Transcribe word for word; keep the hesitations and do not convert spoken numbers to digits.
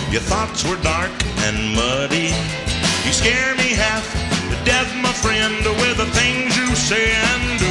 Your thoughts were dark and muddy. You scare me half to death, my friend, with the things you say and do.